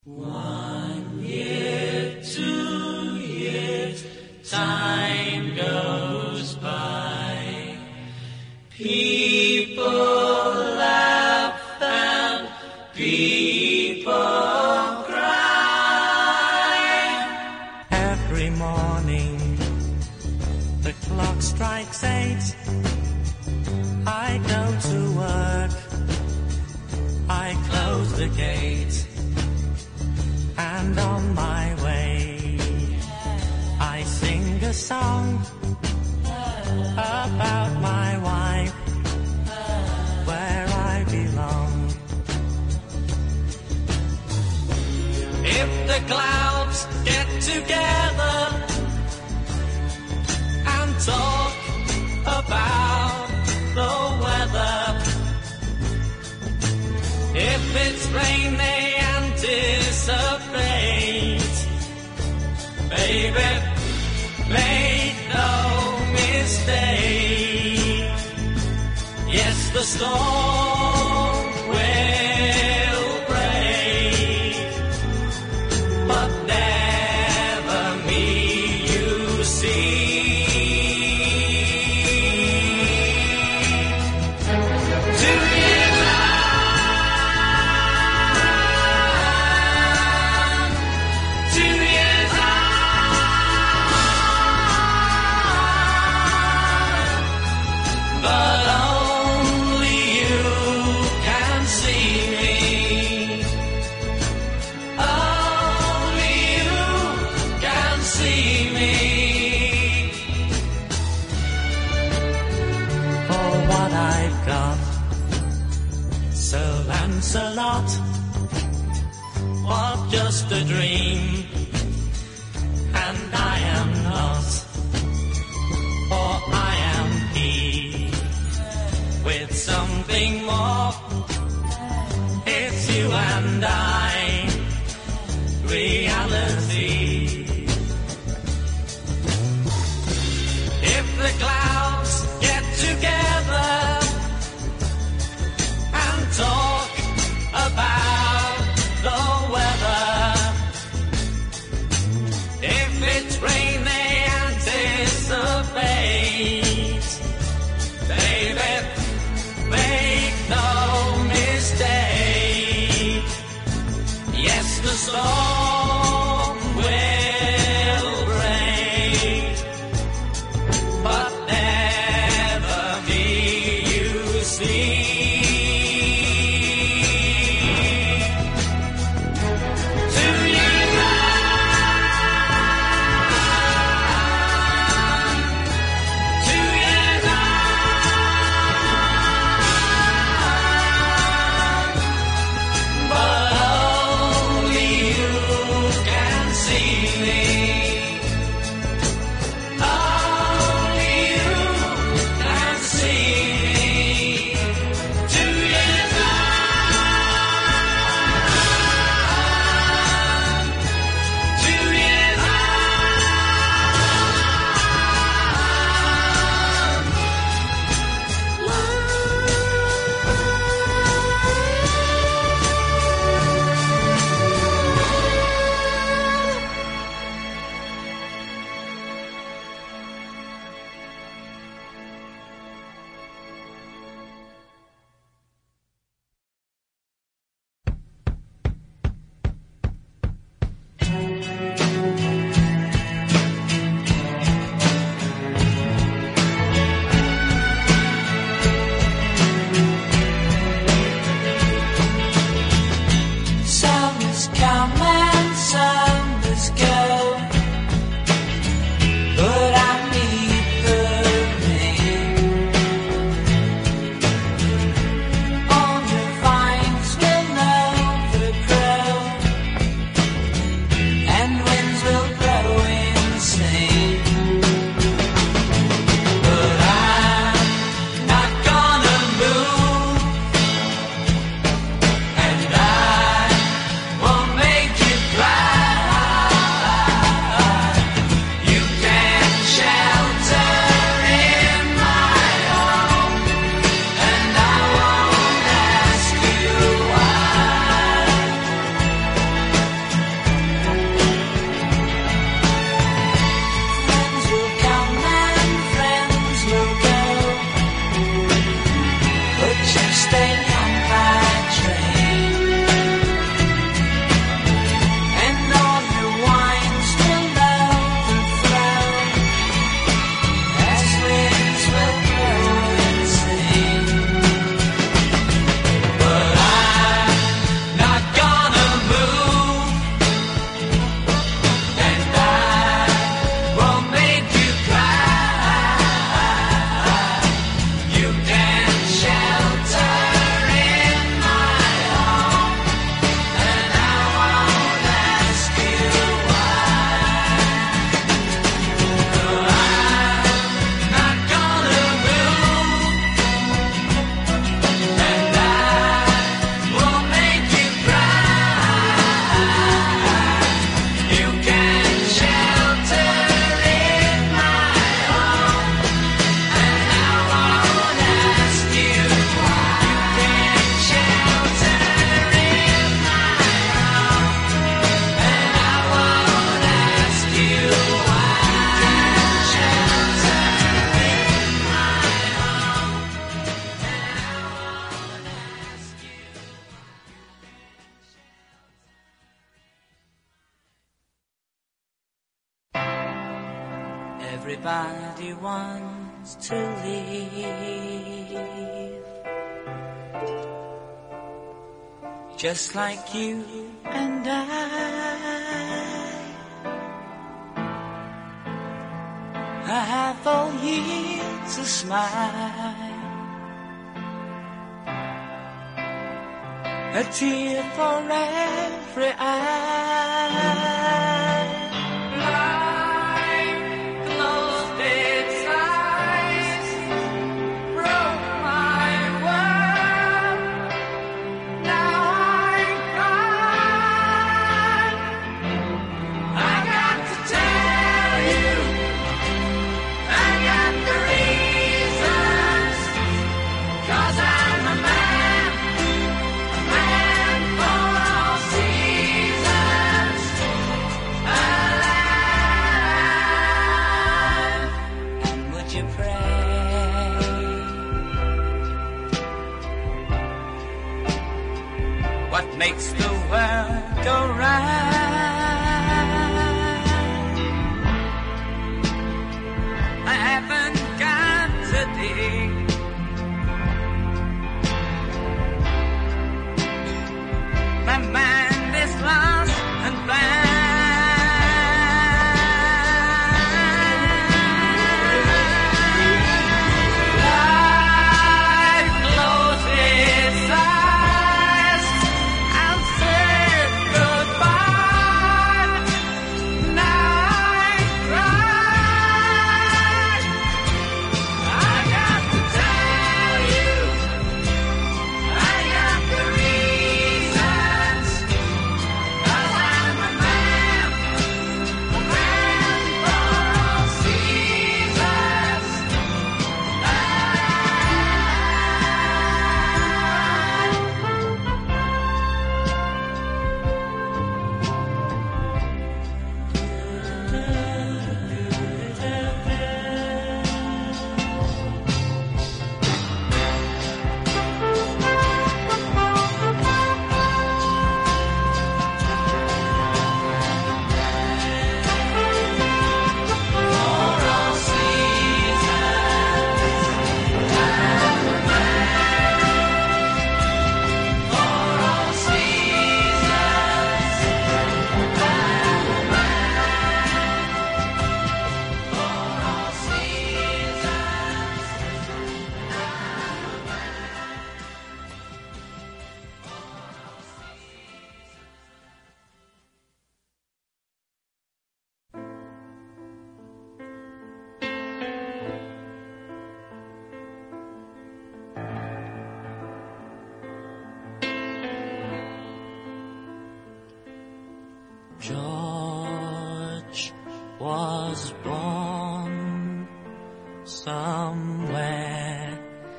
1 year, 2 years, time goes by. People laugh and people cry. Every morning the clock strikes 8. I go to work, I close the gate, and on my way I sing a song about my wife, where I belong. If the clouds get together and talk about the weather, if it's rain they anticipate, baby, make no mistake. Yes, the storm will break, but never me, you see. A lot, was just a dream, and I am not, for I am he, with something more. It's you and I, reality. If the clouds get together and talk about the weather, if it's rain they anticipate, baby, make no mistake. Yes, the storm will break, but never me, you see. But only you Everybody wants to leave, just like you and I have all years to smile, a tear for every eye. Makes the world go round. I haven't got today. My mind is lost and blind. George was born somewhere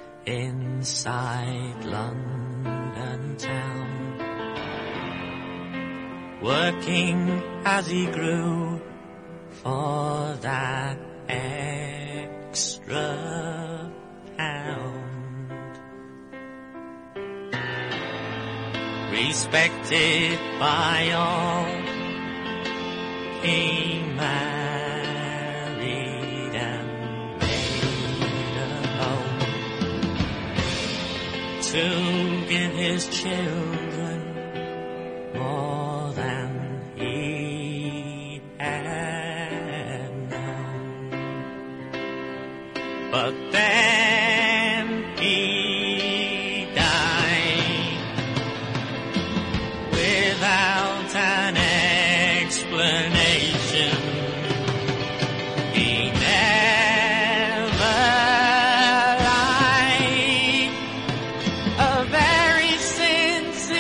inside London town, working as he grew for that extra pound. Respected by all, he married and made a home to give his children more than he had known. But then he died without an explanation. He never lied, a very sincere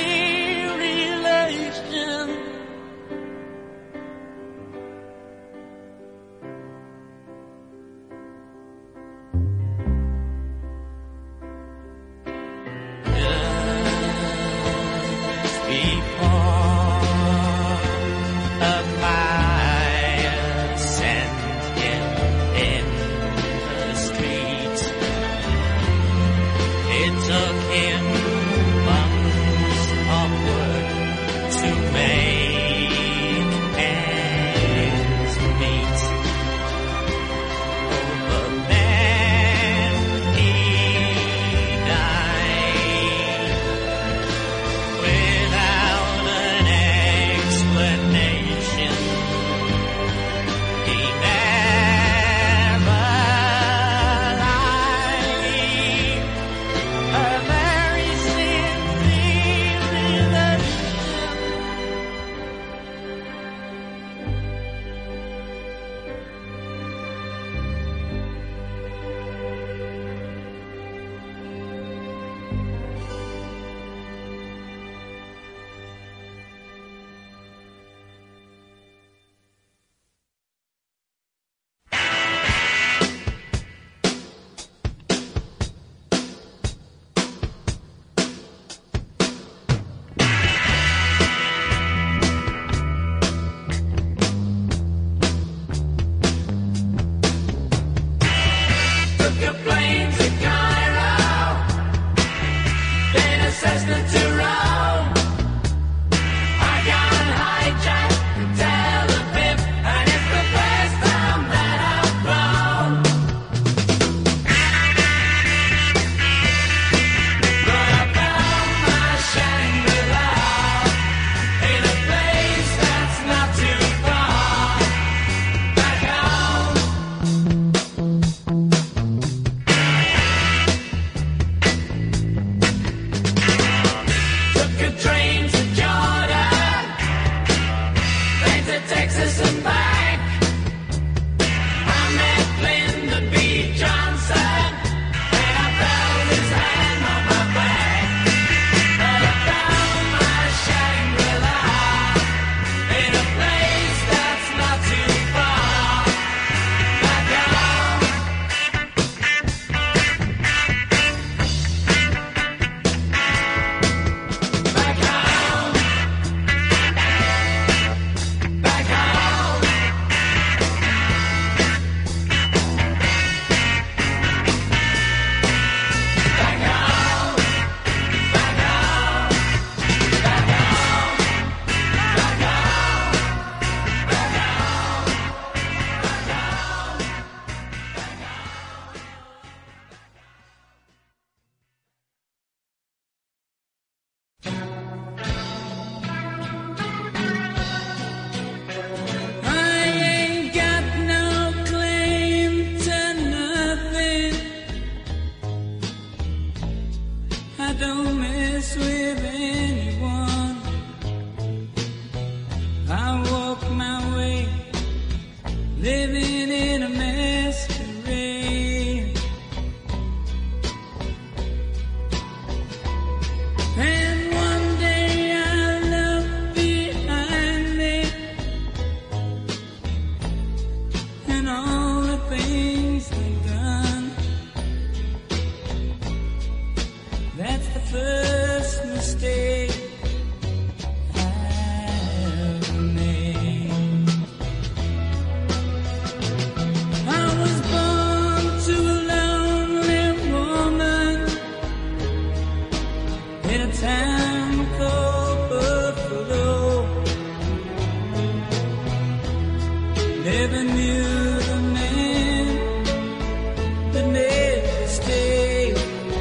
knew the man that never stayed.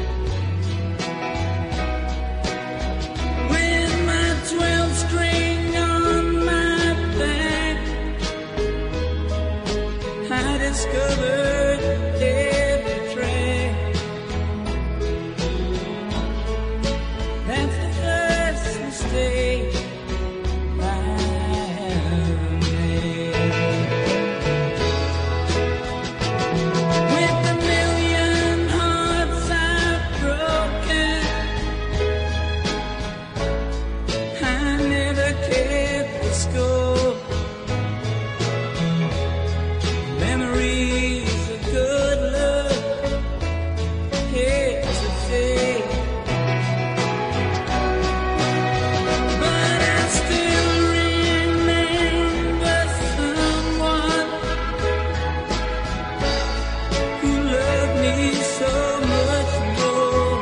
With my 12-string on my back, I discovered every track. That's the first mistake I made. With the million hearts I've broken, I never kept the score. Memories of good love, hate to fade. But I still remember someone who loved me so much more.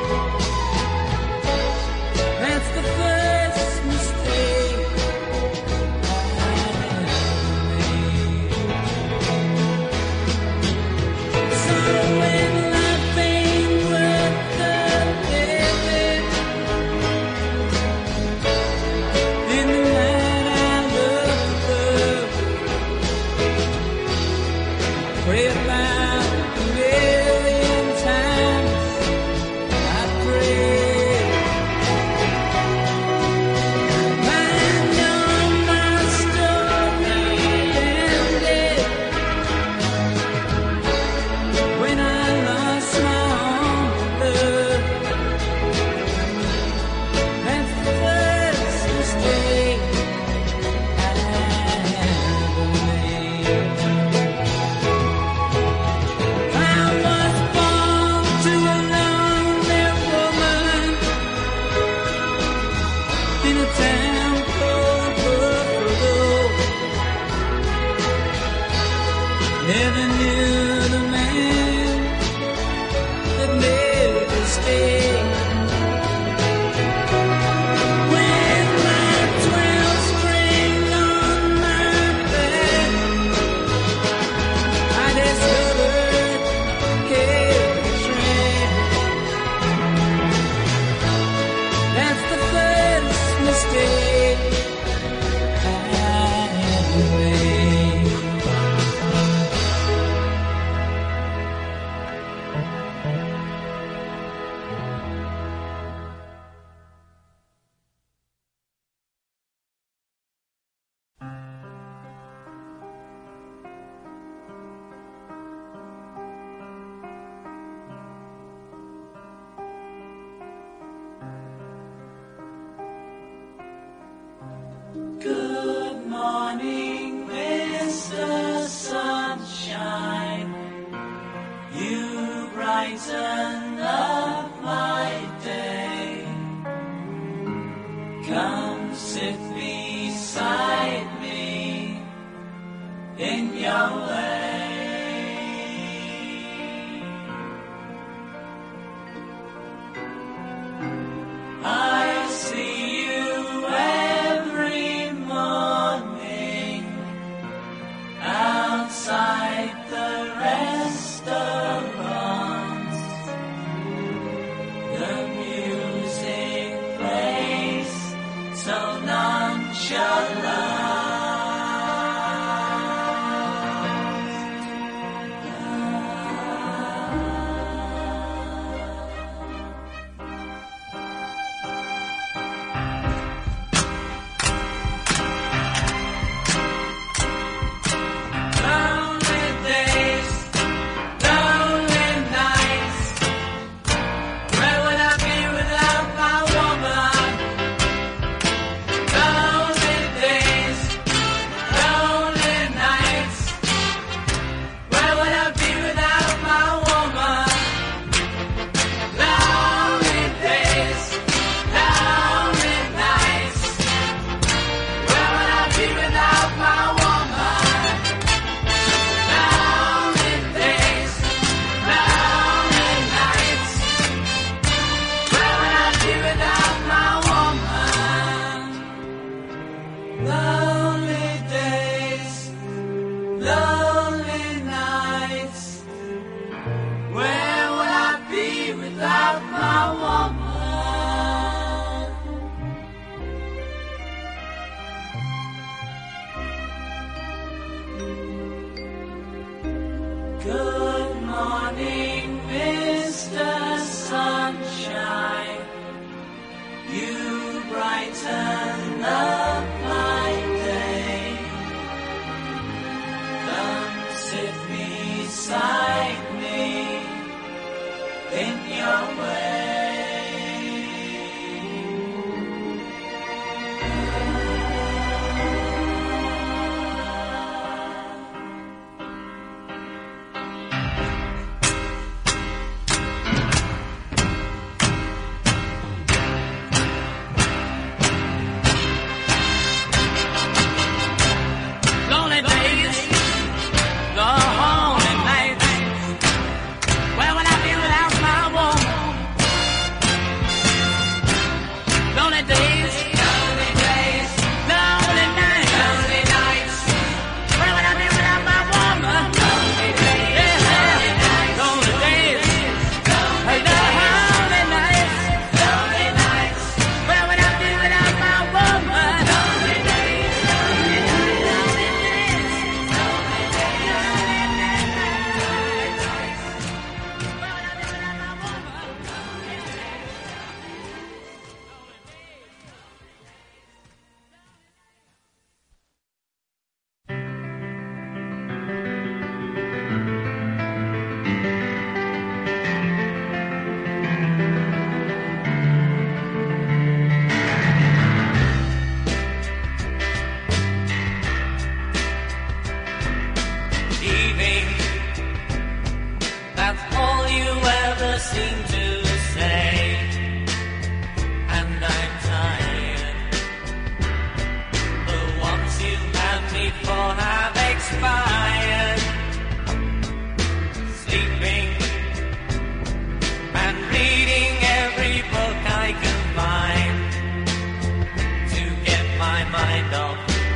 That's the first mistake I made. So when life ain't worth the living, in the night I love to love, pray about a million times. I pray, I know my story ended when I lost my own love. That's the first mistake I ever made. I was born to a lonely woman in a town called Buffalo. Never knew the man that never stayed. With my 12-string on my back, I discovered every track. That's the first mistake I made. Good morning, Mr. Sunshine. You brighten up my day. Come sit beside me in your way. I see you every morning outside the restaurants. The music plays so nonchalant. morning Mr. Sunshine, you brighten up my day. Come sit beside me in your way. Lonely days, the lonely nights. Where would I be without my woman? Lonely days, lonely days, lonely nights, lonely nights. Where would I be without my woman? Lonely days, lonely nights, lonely days, lonely nights, lonely nights. Where would I be without my woman? Lonely days, lonely nights, lonely days, lonely nights. Where would I be without my woman? Leaving, that's all you ever seem to say. And I'm tired. The ones you had me for have expired. Sleeping and reading every book I can find to get my mind off.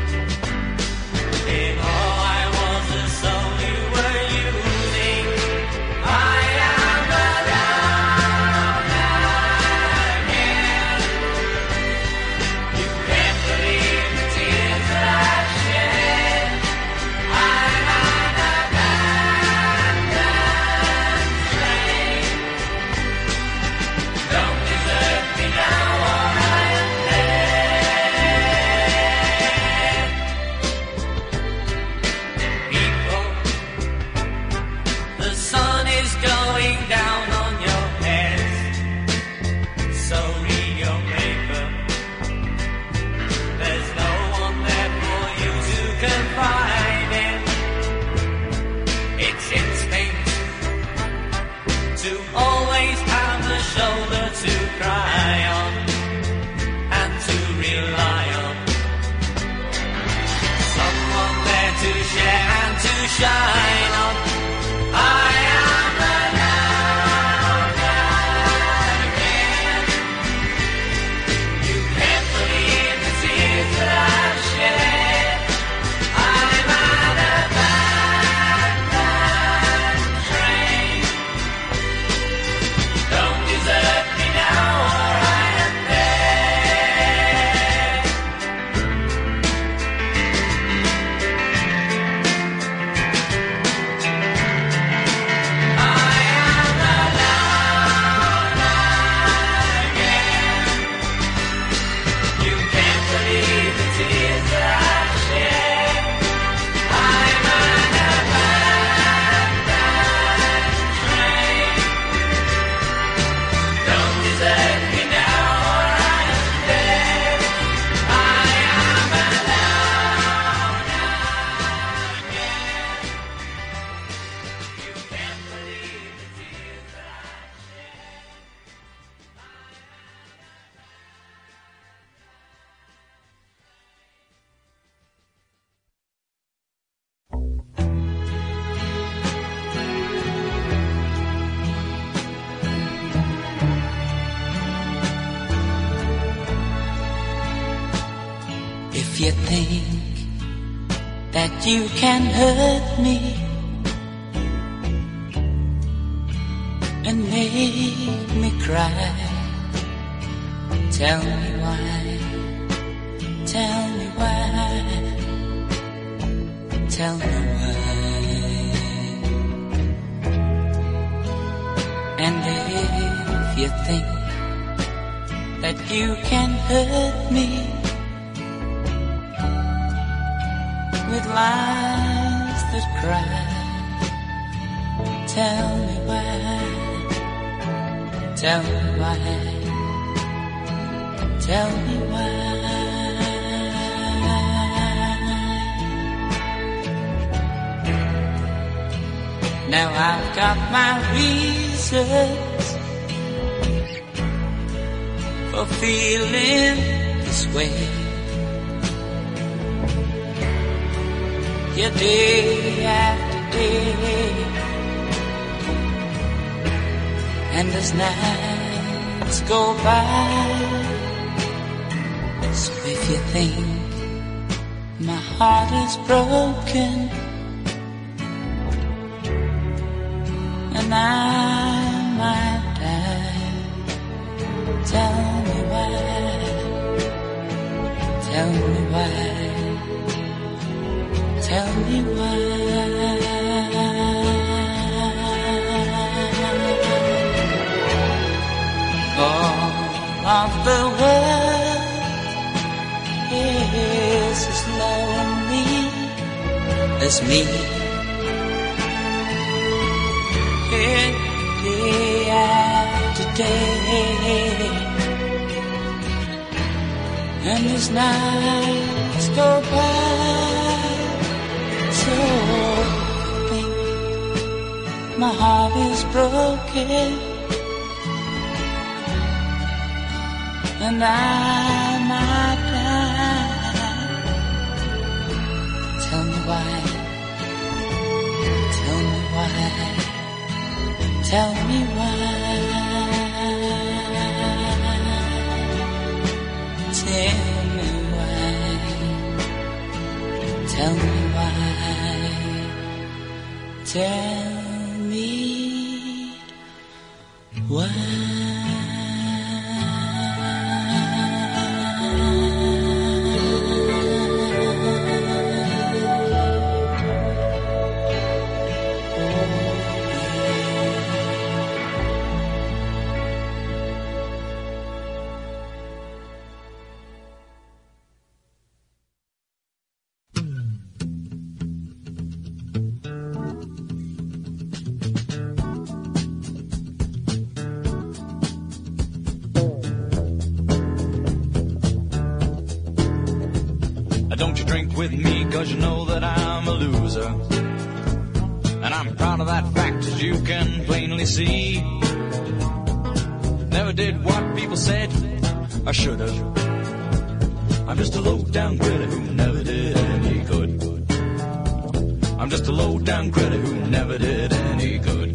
In all I was a soul you were using. I am alone again. You can't believe the tears that I've shed. I'm on a abandoned train. Don't desert me now or I am dead. People, the sun is going down on your heads. So read your paper. There's no one there for you to confide in. It's instinct to always have a shoulder to cry on and to rely on. Someone there to share and to shine on. I am alone again. You can't believe the tears that I've shed. I'm on a abandoned train. Don't desert me now or I am dead. I am alone again. You can't believe the tears that I've shed. I'm on a abandoned train. Don't desert me now or I am dead. I am alone again. You can't believe the tears that I've shed. If you think that you can hurt me and make me cry, tell me why, tell me why, tell me why. think that you can hurt me with lies that cry, tell me why, tell me why, tell me why. Now I've got my reasons for feeling this way. Yeah, day after day, and as nights go by. So if you think my heart is broken and I might die, tell me why, tell me why, tell me why. All of the world is as lonely as me. Day after day, and as nights go by, so think my heart is broken, and I might die. Tell me why, tell me why, tell me why, tell me why, tell me why, tell me why. Don't you drink with me, 'cause you know that I'm a loser. And I'm proud of that fact, as you can plainly see. Never did what people said I should have. I'm just a low-down critter who never did any good. I'm just a low-down critter who never did any good.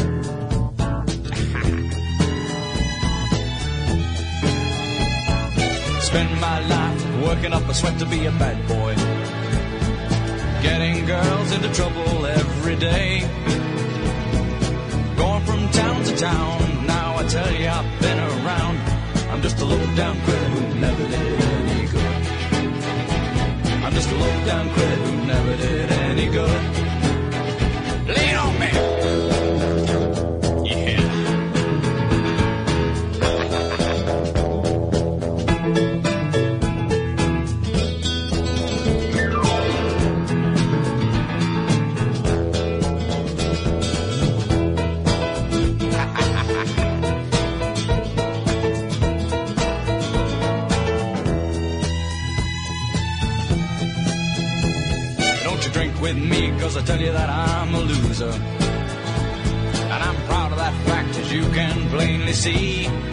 Spend my life working up a sweat to be a bad boy, getting girls into trouble every day, going from town to town. Now I tell you I've been around. I'm just a low-down critter who never did any good. I'm just a low-down critter who never did any good. Lean on me. With me, 'cause I tell you that I'm a loser. And I'm proud of that fact, as you can plainly see.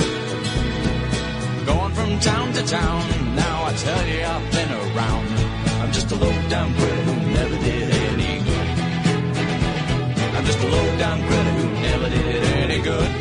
Going from town to town, now I tell you I've been around. I'm just a low-down critter who never did any good. I'm just a low-down critter who never did any good.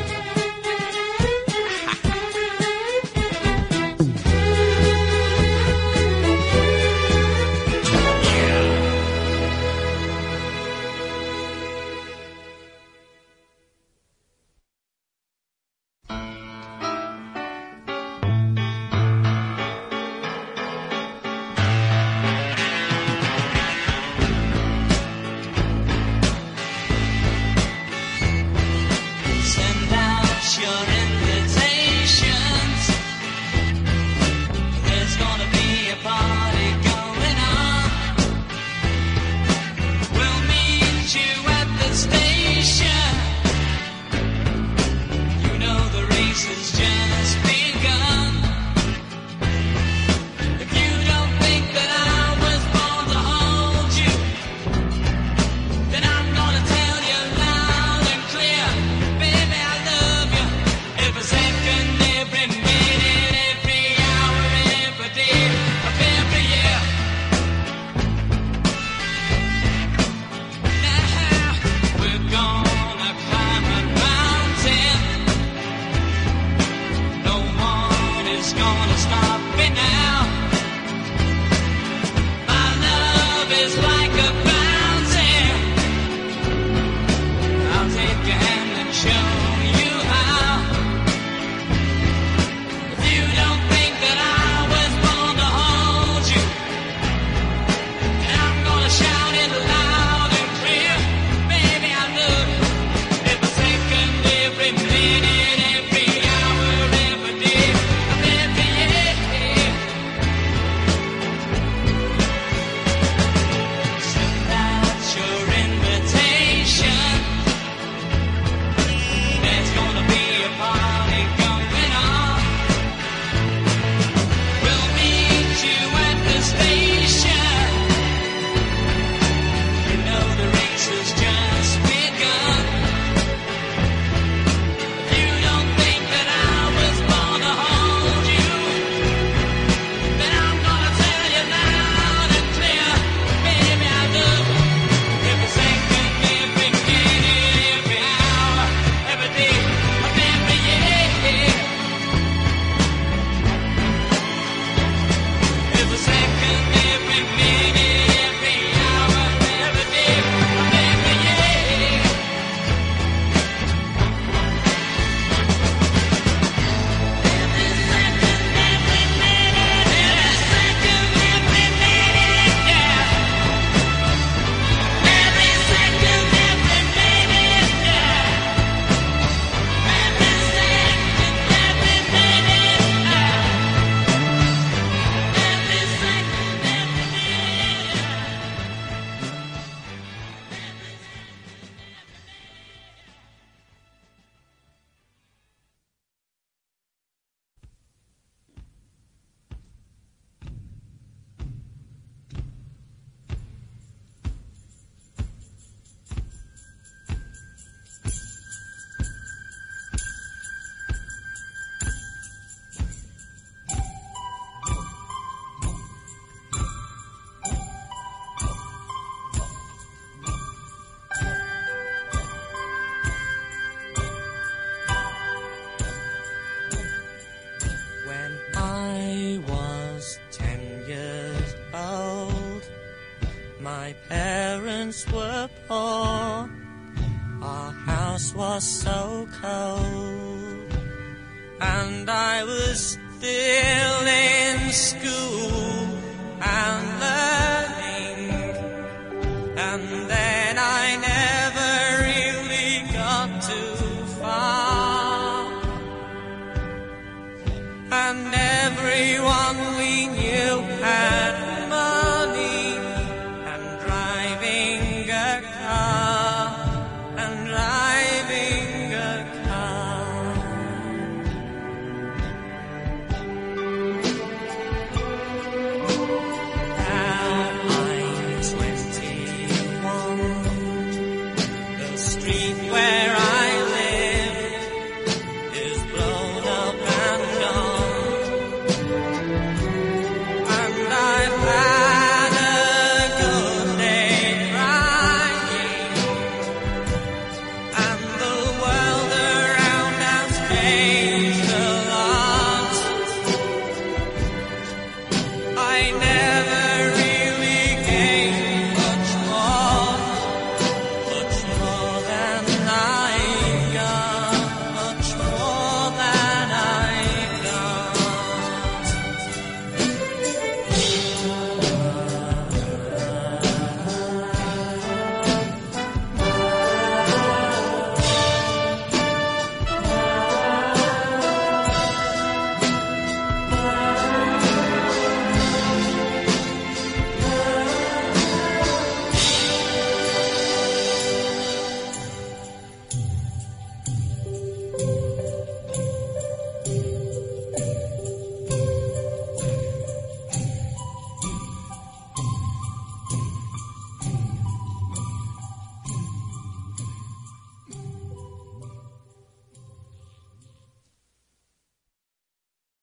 Send down My parents were poor, our house was so cold, and I was still in school and learning.